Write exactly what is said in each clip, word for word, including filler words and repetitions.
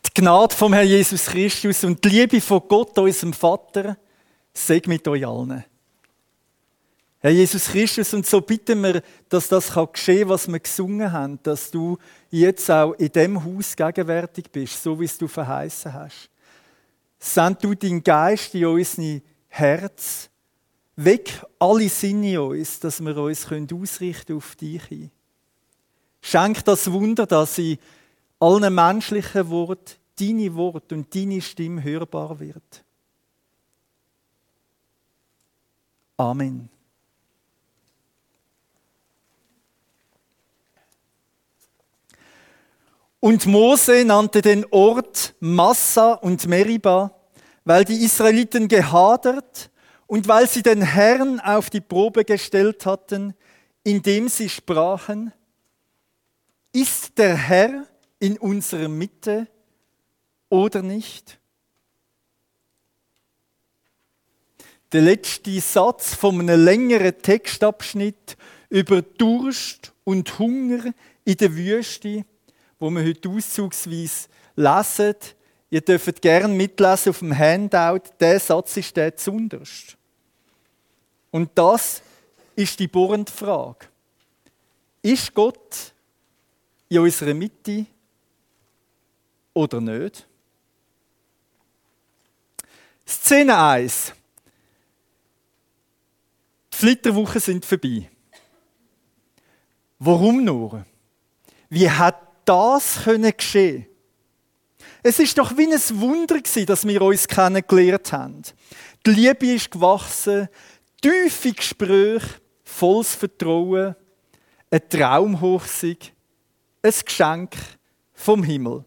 Die Gnade vom Herrn Jesus Christus und die Liebe von Gott, unserem Vater, sei mit euch allen. Herr Jesus Christus, und so bitten wir, dass das geschehen kann, was wir gesungen haben, dass du jetzt auch in dem Haus gegenwärtig bist, so wie es du verheißen hast. Send du deinen Geist in unser Herz, weck alle Sinne in uns, dass wir uns ausrichten auf dich hin. Schenk das Wunder, dass in allen menschlichen Worten deine Worte und deine Stimme hörbar wird. Amen. Und Mose nannte den Ort Massa und Meriba, weil die Israeliten gehadert und weil sie den Herrn auf die Probe gestellt hatten, indem sie sprachen: Ist der Herr in unserer Mitte oder nicht? Der letzte Satz von einem längeren Textabschnitt über Durst und Hunger in der Wüste, wo wir heute auszugsweise lesen. Ihr dürft gerne mitlesen auf dem Handout. Der Satz ist der zuunterst. Und das ist die bohrende Frage. Ist Gott in unserer Mitte oder nicht? Szene eins. Die Flitterwochen sind vorbei. Warum nur? Wie hat das können geschehen? Es ist doch wie ein Wunder gewesen, dass wir uns kennengelernt haben. Die Liebe ist gewachsen, tiefe Gespräche, volles Vertrauen, ein Traumhochsieg, ein Geschenk vom Himmel.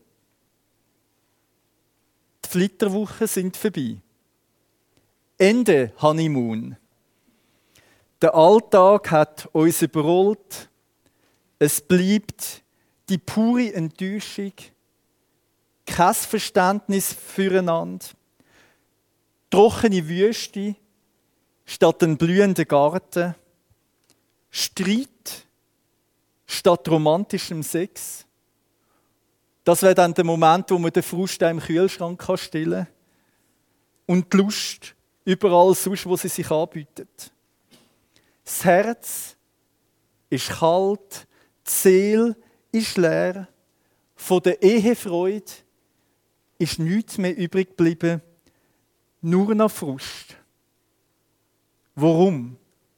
Die Flitterwochen sind vorbei. Ende Honeymoon. Der Alltag hat uns überrollt. Es bleibt die pure Enttäuschung, kein Verständnis füreinander, trockene Wüste statt ein blühender Garten, Streit statt romantischem Sex. Das wäre dann der Moment, wo man den Frust im Kühlschrank stillen kann und die Lust überall sonst, wo sie sich anbietet. Das Herz ist kalt, die Seele ist leer, von der Ehefreude ist nichts mehr übrig geblieben, nur noch Frust. Warum?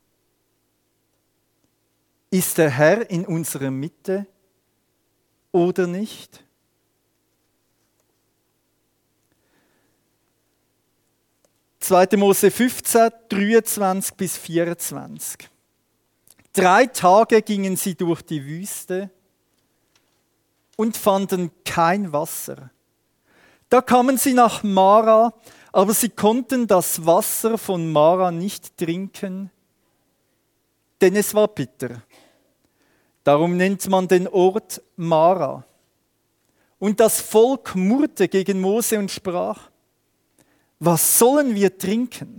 Ist der Herr in unserer Mitte oder nicht? zweiter Mose fünfzehn, dreiundzwanzig bis vierundzwanzig. Drei Tage gingen sie durch die Wüste und fanden kein Wasser. Da kamen sie nach Mara, aber sie konnten das Wasser von Mara nicht trinken, denn es war bitter. Darum nennt man den Ort Mara. Und das Volk murrte gegen Mose und sprach: Was sollen wir trinken?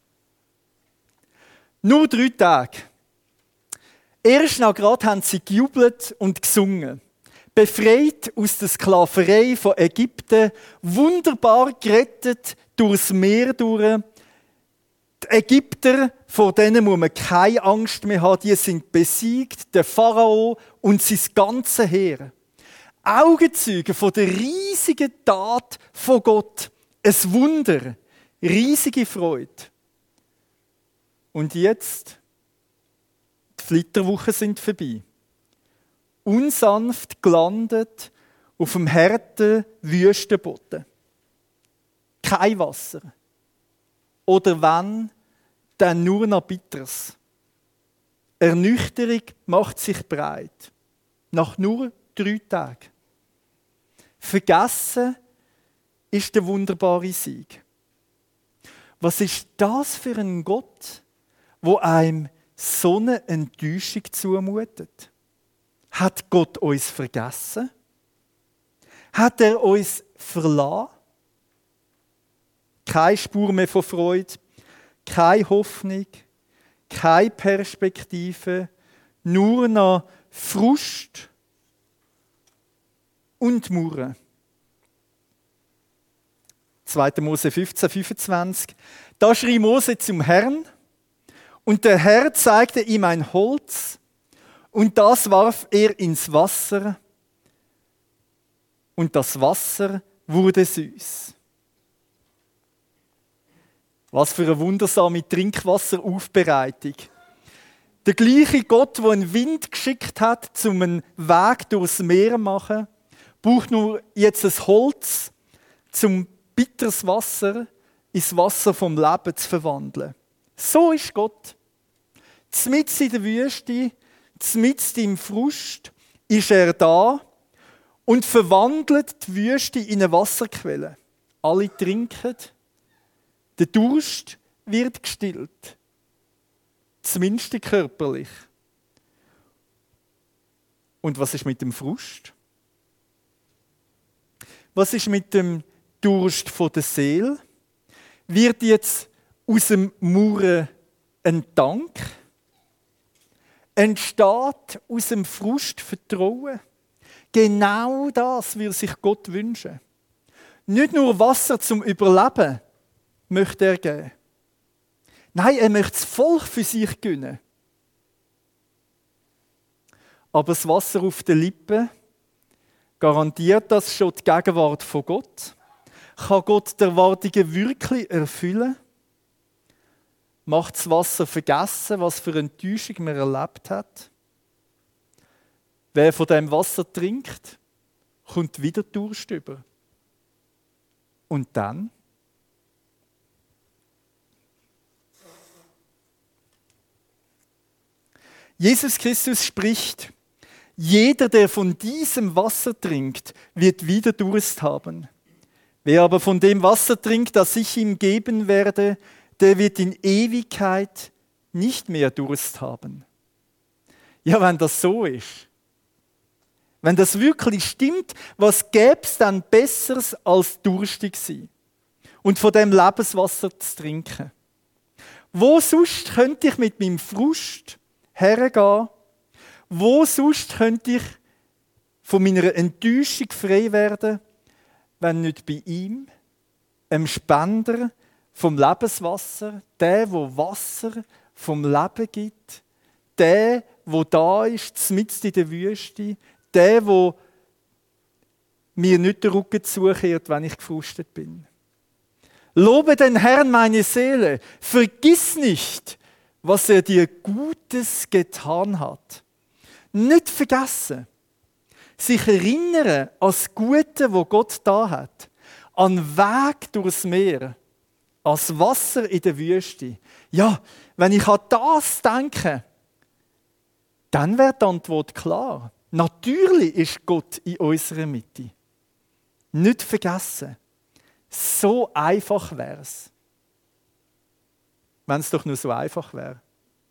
Nur drei Tage. Erst nach gerade haben sie gejubelt und gesungen. Befreit aus der Sklaverei von Ägypten, wunderbar gerettet durchs Meer durch. Die Ägypter, vor denen muss man keine Angst mehr haben, die sind besiegt, der Pharao und sein ganzes Heer. Augenzeuge von der riesigen Tat von Gott. Ein Wunder, riesige Freude. Und jetzt, die Flitterwochen sind vorbei. Unsanft gelandet auf dem harten Wüstenboden. Kein Wasser. Oder wenn, dann nur noch Bitteres. Ernüchterung macht sich breit. Nach nur drei Tagen. Vergessen ist der wunderbare Sieg. Was ist das für ein Gott, wo einem so eine Enttäuschung zumutet? Hat Gott uns vergessen? Hat er uns verlassen? Keine Spur mehr von Freude, keine Hoffnung, keine Perspektive, nur noch Frust und Murren. zweiter Mose fünfzehn, fünfundzwanzig. Da schrie Mose zum Herrn, und der Herr zeigte ihm ein Holz, und das warf er ins Wasser, und das Wasser wurde süß. Was für eine wundersame Trinkwasseraufbereitung. Der gleiche Gott, der einen Wind geschickt hat, um einen Weg durchs Meer zu machen, braucht nur jetzt ein Holz, um bitteres Wasser ins Wasser vom Leben zu verwandeln. So ist Gott. Mitten in der Wüste, mitten im Frust, ist er da und verwandelt die Wüste in eine Wasserquelle. Alle trinken, der Durst wird gestillt. Zumindest körperlich. Und was ist mit dem Frust? Was ist mit dem Durst von der Seele? Wird jetzt aus dem Murren ein Dank? Entsteht aus dem Frust Vertrauen? Genau das will sich Gott wünschen. Nicht nur Wasser zum Überleben möchte er geben. Nein, er möchte das Volk für sich gewinnen. Aber das Wasser auf den Lippen garantiert das schon die Gegenwart von Gott? Kann Gott die Erwartungen wirklich erfüllen? Macht das Wasser vergessen, was für Enttäuschung man erlebt hat? Wer von dem Wasser trinkt, kommt wieder Durst über. Und dann? Jesus Christus spricht: Jeder, der von diesem Wasser trinkt, wird wieder Durst haben. Wer aber von dem Wasser trinkt, das ich ihm geben werde, der wird in Ewigkeit nicht mehr Durst haben. Ja, wenn das so ist, wenn das wirklich stimmt, was gäbe es dann Besseres als durstig sein und von dem Lebenswasser zu trinken? Wo sonst könnte ich mit meinem Frust hergehen? Wo sonst könnte ich von meiner Enttäuschung frei werden, wenn nicht bei ihm, einem Spender vom Lebenswasser, der, wo Wasser vom Leben gibt, der, wo da ist, mitten in der Wüste, der, wo mir nicht den Rücken zukehrt, wenn ich gefrustet bin. Lobe den Herrn, meine Seele, vergiss nicht, was er dir Gutes getan hat. Nicht vergessen. Sich erinnern an das Gute, wo Gott da hat. An den Weg durchs Meer. An das Wasser in der Wüste. Ja, wenn ich an das denke, dann wäre die Antwort klar. Natürlich ist Gott in unserer Mitte. Nicht vergessen. So einfach wäre es. Wenn es doch nur so einfach wäre.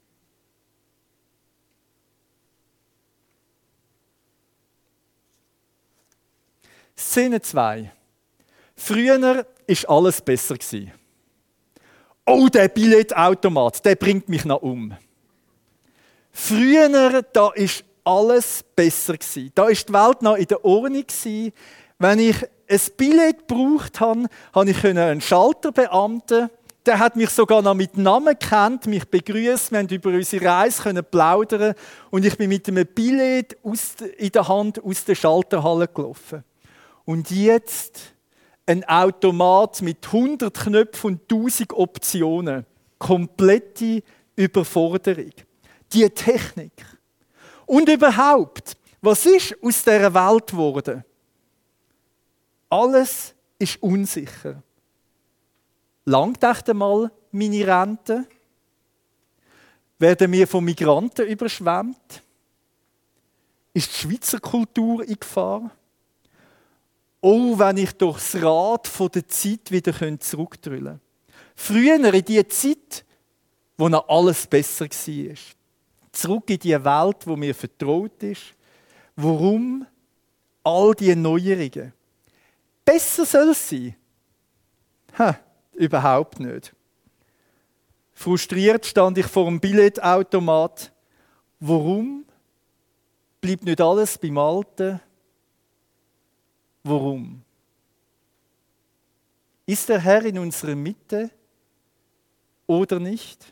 Szene zwei. Früher war alles besser. Oh, der Billetautomat, der bringt mich noch um. Früher, da war alles besser. Da war die Welt noch in der Ordnung. Wenn ich ein Billett gebraucht habe, konnte ich einen Schalterbeamten, der hat mich sogar noch mit Namen gekannt, mich begrüßt, wir haben über unsere Reise plaudern und ich bin mit einem Billett in der Hand aus der Schalterhalle gelaufen. Und jetzt ein Automat mit hundert Knöpfen und tausend Optionen. Komplette Überforderung. Die Technik. Und überhaupt, was ist aus dieser Welt geworden? Alles ist unsicher. Langt echt einmal meine Rente? Werden wir von Migranten überschwemmt? Ist die Schweizer Kultur in Gefahr? Oh, wenn ich durchs Rad von der Zeit wieder zurückdrüllen könnte. Früher in die Zeit, wo noch alles besser war. Zurück in die Welt, wo mir vertraut ist. Warum all diese Neuerungen? Besser soll es sein? Ha, überhaupt nicht. Frustriert stand ich vor dem Billetautomat. Warum bleibt nicht alles beim Alten? Warum? Ist der Herr in unserer Mitte oder nicht?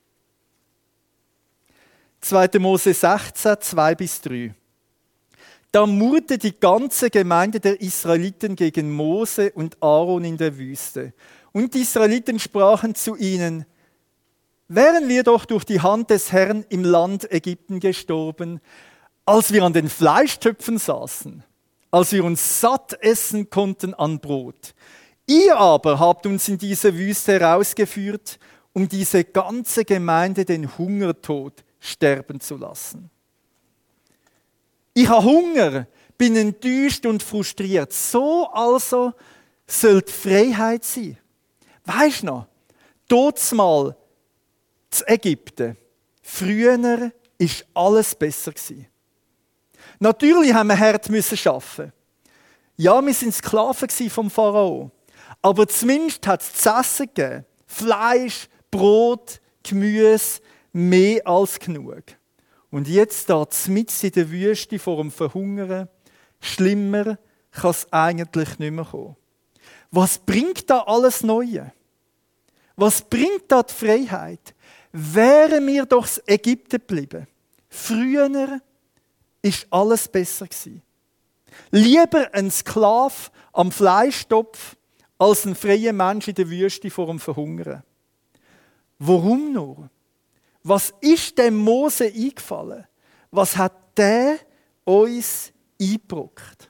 zweiter Mose sechzehn, zwei bis drei. Da murrte die ganze Gemeinde der Israeliten gegen Mose und Aaron in der Wüste. Und die Israeliten sprachen zu ihnen: Wären wir doch durch die Hand des Herrn im Land Ägypten gestorben, als wir an den Fleischtöpfen saßen, als wir uns satt essen konnten an Brot. Ihr aber habt uns in diese Wüste herausgeführt, um diese ganze Gemeinde den Hungertod sterben zu lassen. Ich habe Hunger, bin enttäuscht und frustriert. So also soll die Freiheit sein. Weisst du noch, dortmal zu Ägypten, früher war alles besser gewesen. Natürlich haben wir hart müssen arbeiten. Ja, wir waren Sklaven vom Pharao. Aber zumindest hat es zu essen gegeben. Fleisch, Brot, Gemüse, mehr als genug. Und jetzt da mitten in der Wüste vor dem Verhungern, schlimmer kann es eigentlich nicht mehr kommen. Was bringt da alles Neue? Was bringt da die Freiheit? Wären wir doch in Ägypten geblieben. Früher war alles besser gewesen. Lieber ein Sklave am Fleischtopf als ein freier Mensch in der Wüste vor dem Verhungern. Warum nur? Was ist dem Mose eingefallen? Was hat der uns eingebrockt?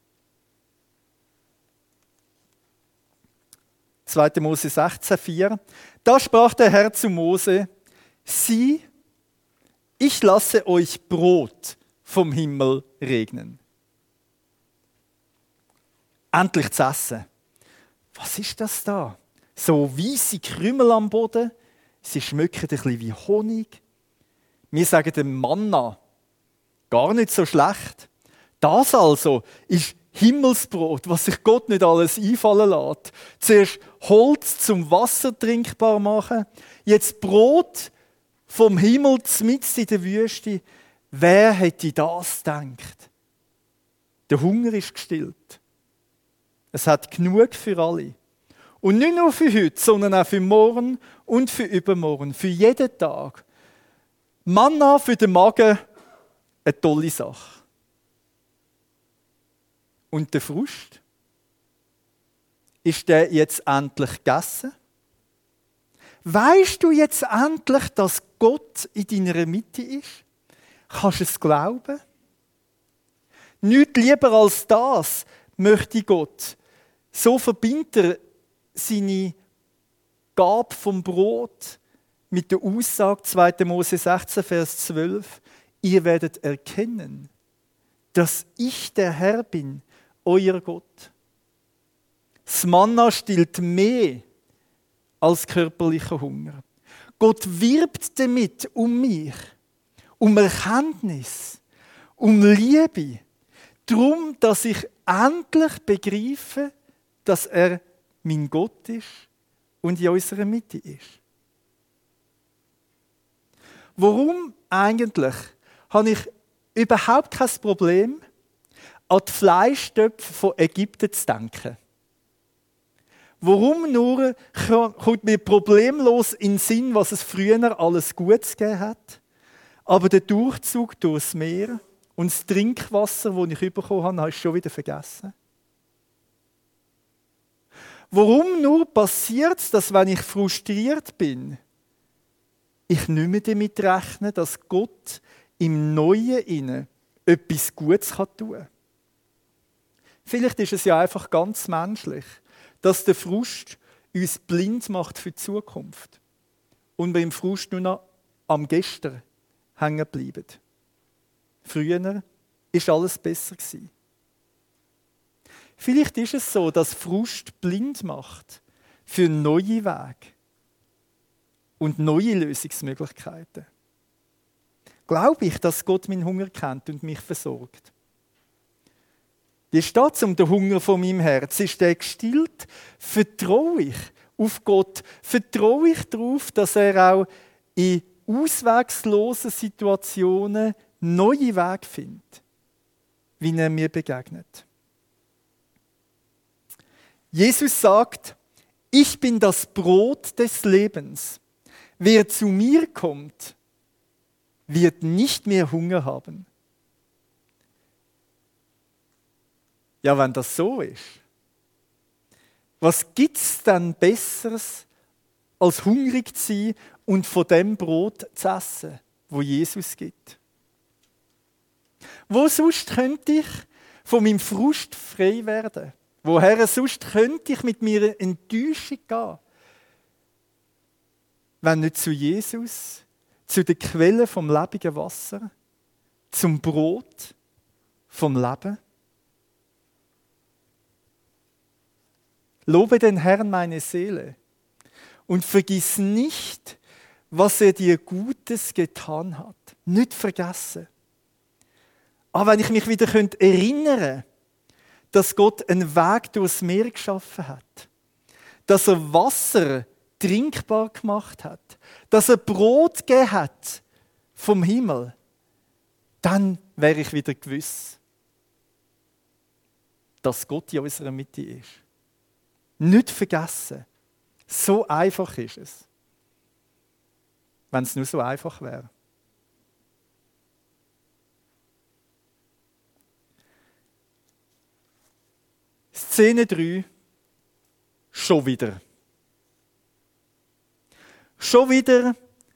zweiter Mose sechzehn, vier. Da sprach der Herr zu Mose: Sieh, ich lasse euch Brot vom Himmel regnen. Endlich zu essen. Was ist das da? So weisse Krümel am Boden. Sie schmecken ein bisschen wie Honig. Wir sagen dem Manna, gar nicht so schlecht. Das also ist Himmelsbrot, was sich Gott nicht alles einfallen lässt. Zuerst Holz zum Wasser trinkbar machen, jetzt Brot vom Himmel mitten in der Wüste. Wer hätte das gedacht? Der Hunger ist gestillt. Es hat genug für alle. Und nicht nur für heute, sondern auch für morgen und für übermorgen, für jeden Tag. Manna für den Magen, eine tolle Sache. Und der Frust? Ist der jetzt endlich gegessen? Weisst du jetzt endlich, dass Gott in deiner Mitte ist? Kannst du es glauben? Nicht lieber als das möchte Gott. So verbindet er seine Gabe vom Brot mit der Aussage zweiter Mose sechzehn, Vers zwölf. Ihr werdet erkennen, dass ich der Herr bin, euer Gott. Das Manna stillt mehr als körperlicher Hunger. Gott wirbt damit um mich, um Erkenntnis, um Liebe, darum, dass ich endlich begreife, dass er mein Gott ist und in unserer Mitte ist. Warum eigentlich habe ich überhaupt kein Problem, an die Fleischtöpfe von Ägypten zu denken? Warum nur kommt mir problemlos in den Sinn, was es früher alles Gutes gegeben hat, aber der Durchzug durchs Meer und das Trinkwasser, das ich bekommen habe, habe ich schon wieder vergessen? Warum nur passiert es, dass wenn ich frustriert bin, ich nicht mehr damit rechne, dass Gott im Neuen innen etwas Gutes tun kann? Vielleicht ist es ja einfach ganz menschlich, dass der Frust uns blind macht für die Zukunft und wir im Frust nur noch am Gestern hängen bleiben. Früher war alles besser gewesen. Vielleicht ist es so, dass Frust blind macht für neue Wege und neue Lösungsmöglichkeiten. Glaube ich, dass Gott meinen Hunger kennt und mich versorgt? Wie steht es um den Hunger von meinem Herz? Ist der gestillt? Vertraue ich auf Gott? Vertraue ich darauf, dass er auch in auswegslosen Situationen neue Wege findet, wie er mir begegnet? Jesus sagt, Ich bin das Brot des Lebens. Wer zu mir kommt, wird nicht mehr Hunger haben. Ja, wenn das so ist, was gibt es denn Besseres, als hungrig zu sein und von dem Brot zu essen, wo Jesus gibt? Wo sonst könnte ich von meinem Frust frei werden? Woher sonst könnte ich mit meiner Enttäuschung gehen? Wenn nicht zu Jesus, zu der Quelle vom lebenden Wasser, zum Brot vom Leben? Lobe den Herrn, meine Seele, und vergiss nicht, was er dir Gutes getan hat. Nicht vergessen. Aber wenn ich mich wieder erinnern könnte, dass Gott einen Weg durchs Meer geschaffen hat, dass er Wasser trinkbar gemacht hat, dass er Brot gegeben hat vom Himmel, dann wäre ich wieder gewiss, dass Gott in unserer Mitte ist. Nicht vergessen. So einfach ist es. Wenn es nur so einfach wäre. Szene drei. Schon wieder. Schon wieder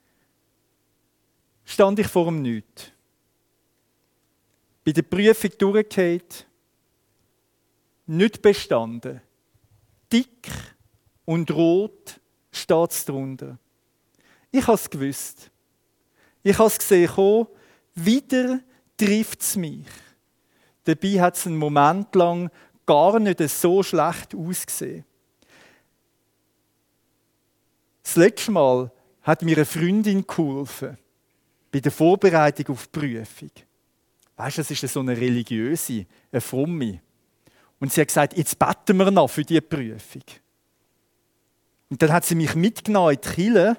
stand ich vor dem Nichts. Bei der Prüfung durchgefallen, nicht bestanden. Dick und rot steht es drunter. Ich habe es gewusst. Ich habe es gesehen, kommen, wieder trifft es mich. Dabei hat es einen Moment lang gar nicht so schlecht ausgesehen. Das letzte Mal hat mir eine Freundin geholfen, bei der Vorbereitung auf die Prüfung. Weißt du, das ist so eine religiöse, eine fromme. Und sie hat gesagt, jetzt beten wir noch für diese Prüfung. Und dann hat sie mich mitgenommen in die Kirche.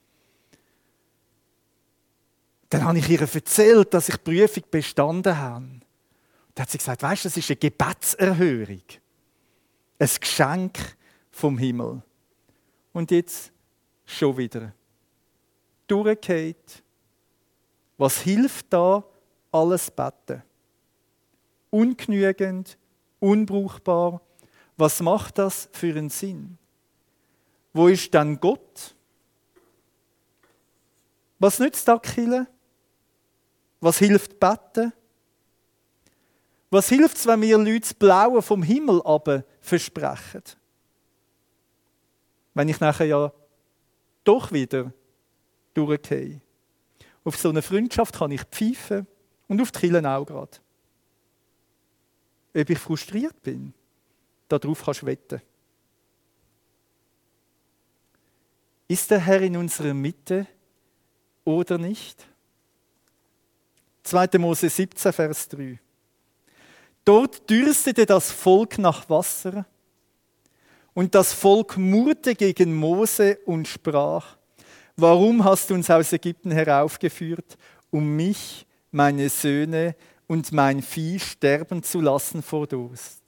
Dann habe ich ihr erzählt, dass ich die Prüfung bestanden habe. Dann hat sie gesagt, weißt du, das ist eine Gebetserhörung. Ein Geschenk vom Himmel. Und jetzt schon wieder. Durchgeht. Was hilft da? Alles beten. Ungenügend, unbrauchbar. Was macht das für einen Sinn? Wo ist dann Gott? Was nützt da Kirche? Was hilft beten? Was hilft es, wenn wir Leute das Blaue vom Himmel aber versprechen? Wenn ich nachher ja doch wieder durchgehe. Auf so eine Freundschaft kann ich pfeifen und auf die Kirche auch gerade. Ob ich frustriert bin, darauf kannst du wetten. Ist der Herr in unserer Mitte oder nicht? zweiter Mose siebzehn, Vers drei. Dort dürstete das Volk nach Wasser, und das Volk murrte gegen Mose und sprach: Warum hast du uns aus Ägypten heraufgeführt, um mich, meine Söhne und mein Vieh sterben zu lassen vor Durst?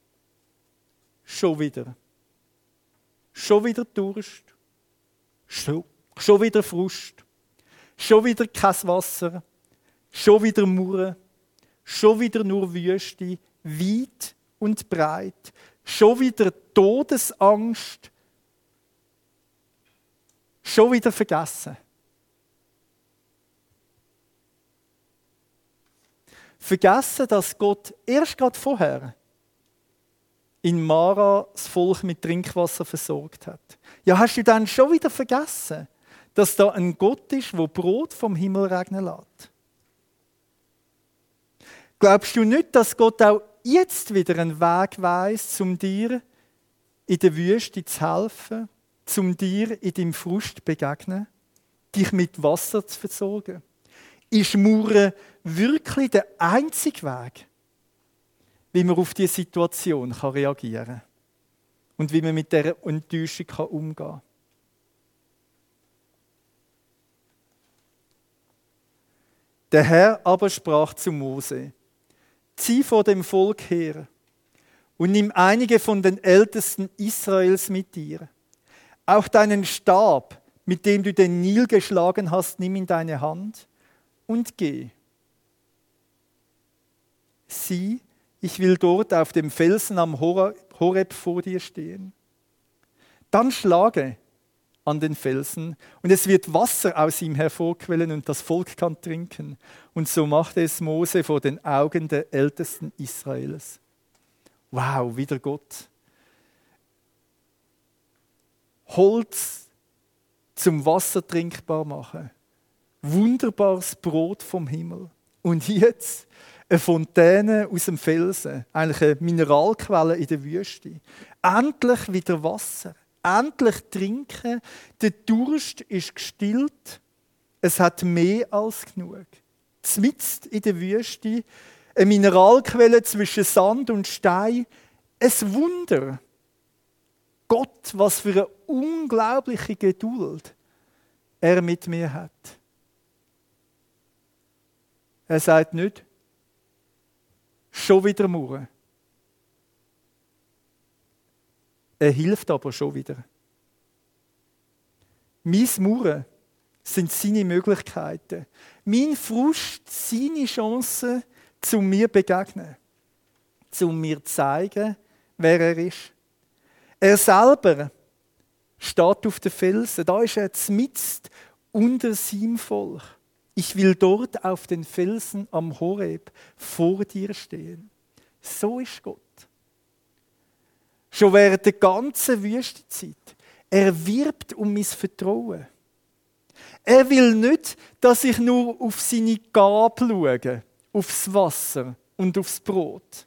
Schon wieder. Schon wieder Durst. Schon, schon wieder Frust. Schon wieder kein Wasser. Schon wieder Murren. Schon wieder nur Wüste, weit und breit. Schon wieder Todesangst. Schon wieder vergessen. Vergessen, dass Gott erst gerade vorher in Mara das Volk mit Trinkwasser versorgt hat. Ja, hast du dann schon wieder vergessen, dass da ein Gott ist, der Brot vom Himmel regnen lässt? Glaubst du nicht, dass Gott auch jetzt wieder einen Weg weiss, um dir in der Wüste zu helfen, um dir in deinem Frust zu begegnen, dich mit Wasser zu versorgen? Ist Murren wirklich der einzige Weg, wie man auf diese Situation reagieren kann und wie man mit dieser Enttäuschung umgehen kann? Der Herr aber sprach zu Mose: Zieh vor dem Volk her und nimm einige von den Ältesten Israels mit dir. Auch deinen Stab, mit dem du den Nil geschlagen hast, nimm in deine Hand und geh. Sieh, ich will dort auf dem Felsen am Horeb vor dir stehen. Dann schlage an den Felsen und es wird Wasser aus ihm hervorquellen und das Volk kann trinken. Und so machte es Mose vor den Augen der Ältesten Israels. Wow, wieder Gott. Holz zum Wasser trinkbar machen. Wunderbares Brot vom Himmel. Und jetzt eine Fontäne aus dem Felsen, eigentlich eine Mineralquelle in der Wüste. Endlich wieder Wasser. Endlich trinken. Der Durst ist gestillt. Es hat mehr als genug. Mitten in der Wüste, eine Mineralquelle zwischen Sand und Stein. Ein Wunder. Gott, was für eine unglaubliche Geduld er mit mir hat. Er sagt nicht, schon wieder murren. Er hilft aber schon wieder. Mein Murren sind seine Möglichkeiten. Mein Frust, seine Chancen, zu mir zu begegnen. Zu mir zu zeigen, wer er ist. Er selber steht auf den Felsen. Da ist er mitten unter seinem Volk. Ich will dort auf den Felsen am Horeb vor dir stehen. So ist Gott. Schon während der ganzen Wüstenzeit. Er wirbt um mein Vertrauen. Er will nicht, dass ich nur auf seine Gabe schaue, aufs Wasser und aufs Brot.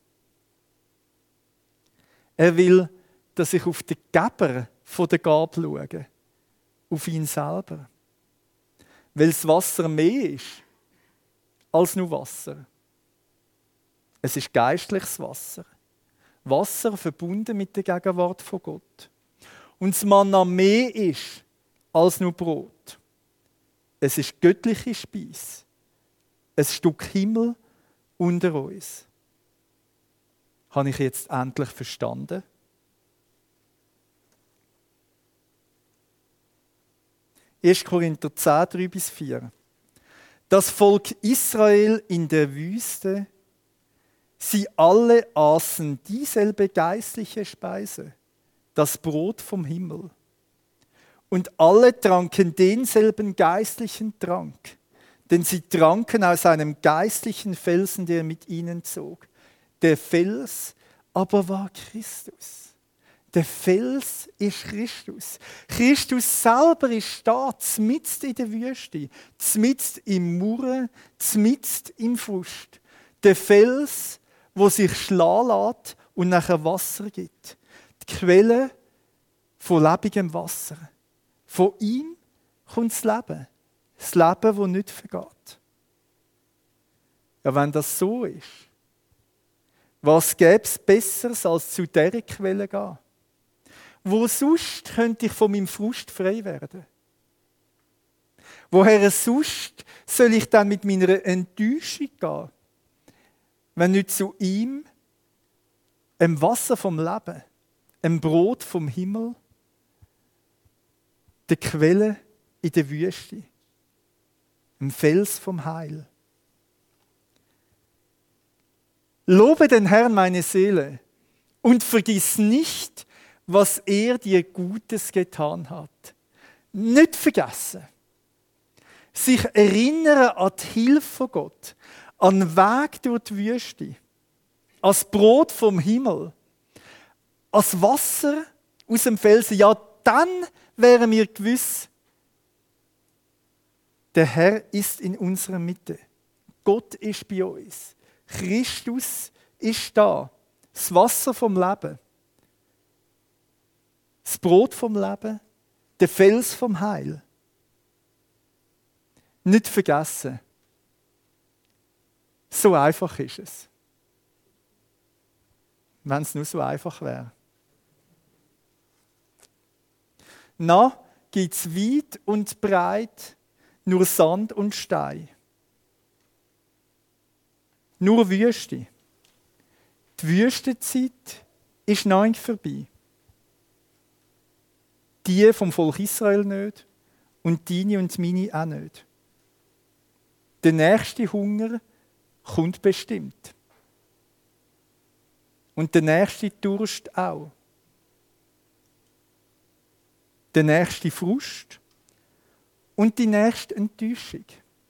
Er will, dass ich auf den Geber von der Gabe schaue, auf ihn selber. Weil das Wasser mehr ist als nur Wasser. Es ist geistliches Wasser. Wasser verbunden mit der Gegenwart von Gott. Und das Manna mehr ist als nur Brot. Es ist göttliche Speise. Ein Stück Himmel unter uns. Habe ich jetzt endlich verstanden? erster Korinther zehn, drei bis vier. Das Volk Israel in der Wüste, sie alle aßen dieselbe geistliche Speise, das Brot vom Himmel. Und alle tranken denselben geistlichen Trank, denn sie tranken aus einem geistlichen Felsen, der mit ihnen zog. Der Fels aber war Christus. Der Fels ist Christus. Christus selber ist da, mitten in der Wüste, mitten im Murren, mitten im Frust. Der Fels, wo sich schlagen lässt und nachher Wasser gibt. Die Quelle von lebendem Wasser. Von ihm kommt das Leben. Das Leben, das nicht vergeht. Ja, wenn das so ist, was gäbe es Besseres, als zu dieser Quelle gehen? Wo sonst könnte ich von meinem Frust frei werden? Woher sonst soll ich dann mit meiner Enttäuschung gehen, wenn nicht zu ihm, dem Wasser vom Leben, dem Brot vom Himmel, der Quelle in der Wüste, dem Fels vom Heil? Lobe den Herrn, meine Seele, und vergiss nicht, was er dir Gutes getan hat. Nicht vergessen. Sich erinnern an die Hilfe von Gott, an den Weg durch die Wüste, an das Brot vom Himmel, an das Wasser aus dem Felsen. Ja, dann wären wir gewiss, der Herr ist in unserer Mitte. Gott ist bei uns. Christus ist da. Das Wasser vom Leben. Das Brot vom Leben, der Fels vom Heil. Nicht vergessen. So einfach ist es. Wenn es nur so einfach wäre. Na, gibt es weit und breit nur Sand und Stein. Nur Wüste. Die Wüstezeit ist noch nicht vorbei. Die vom Volk Israel nicht und deine und meine auch nicht. Der nächste Hunger kommt bestimmt. Und der nächste Durst auch. Der nächste Frust und die nächste Enttäuschung.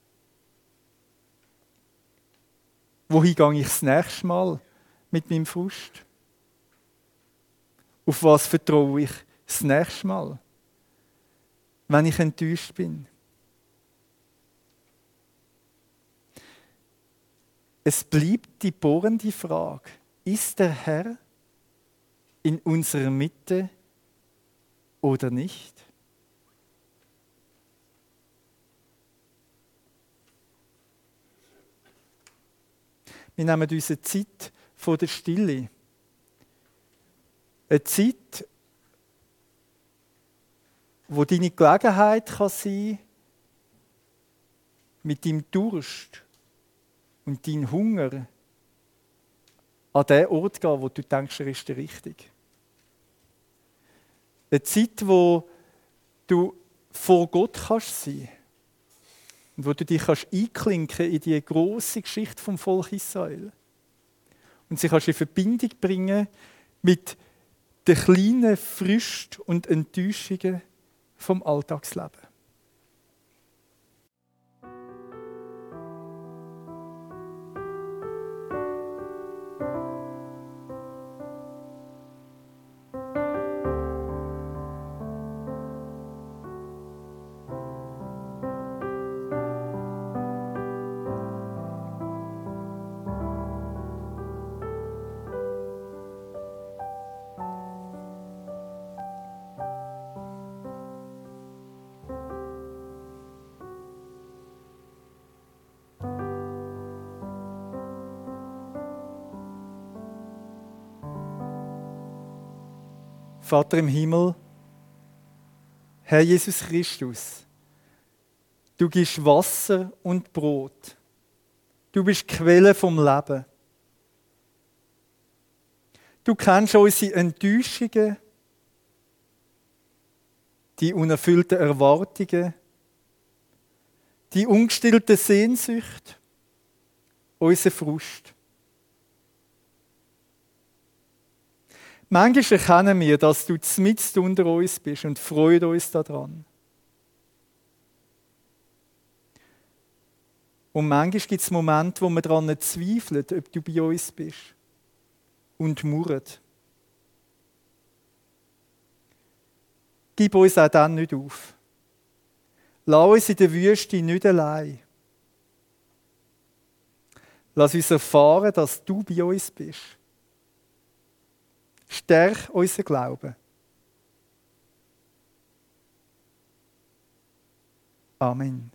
Wohin gehe ich das nächste Mal mit meinem Frust? Auf was vertraue ich das nächste Mal, wenn ich enttäuscht bin? Es bleibt die bohrende Frage, ist der Herr in unserer Mitte oder nicht? Wir nehmen uns eine Zeit von der Stille. Eine Zeit, wo deine Gelegenheit kann sein, mit deinem Durst und deinem Hunger an den Ort gehen, wo du denkst, er ist der richtige. Eine Zeit, wo du vor Gott kannst sein und wo du dich kannst einklinken in die grosse Geschichte vom Volk Israel und sie kannst in Verbindung bringen mit den kleinen Früchten und Enttäuschungen vom Alltagsleben. Vater im Himmel, Herr Jesus Christus, du gibst Wasser und Brot. Du bist die Quelle vom Leben. Du kennst unsere Enttäuschungen, die unerfüllten Erwartungen, die ungestillte Sehnsucht, unseren Frust. Manchmal erkennen wir, dass du mitten unter uns bist und freuen uns daran. Und manchmal gibt es Momente, wo wir daran zweifeln, ob du bei uns bist. Und murren. Gib uns auch dann nicht auf. Lass uns in der Wüste nicht allein. Lass uns erfahren, dass du bei uns bist. Stärk unseren Glauben. Amen.